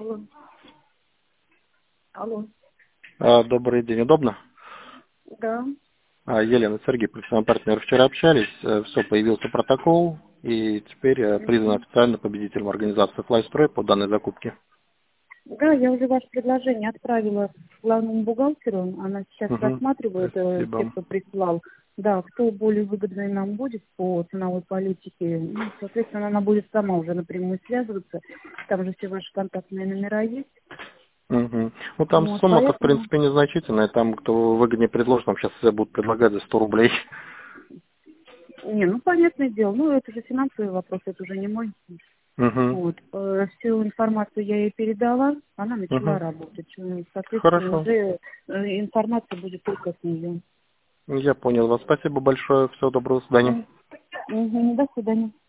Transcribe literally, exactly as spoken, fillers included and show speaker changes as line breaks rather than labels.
Алло. Алло.
А, Добрый день, удобно?
Да.
А, Елена, Сергей, профессиональный партнер, вчера общались, все, появился протокол, и теперь э, признан
Мгм.
официально победителем организации «Флайстрой» по данной закупке.
Да, я уже ваше предложение отправила главному бухгалтеру. Она сейчас
Угу.
рассматривает э, те,
Спасибо.
кто прислал. Да, кто более выгодный нам будет по ценовой политике. Ну, соответственно, она будет сама уже напрямую связываться. Там же все ваши контактные номера есть.
Угу. Ну, там
Вот,
сумма-то, в
поэтому...
принципе, незначительная. Там, кто выгоднее предложит, там сейчас все будут предлагать за сто рублей.
Не, ну, понятное дело. Ну, это же финансовый вопрос, это уже не мой.
Угу.
Вот. э, Всю информацию я ей передала, она начала
Угу.
работать. Ну, соответственно,
Хорошо.
уже э, информация будет только с нее.
Я понял вас. Спасибо большое. Всего доброго. До свидания.
Мгм. До свидания.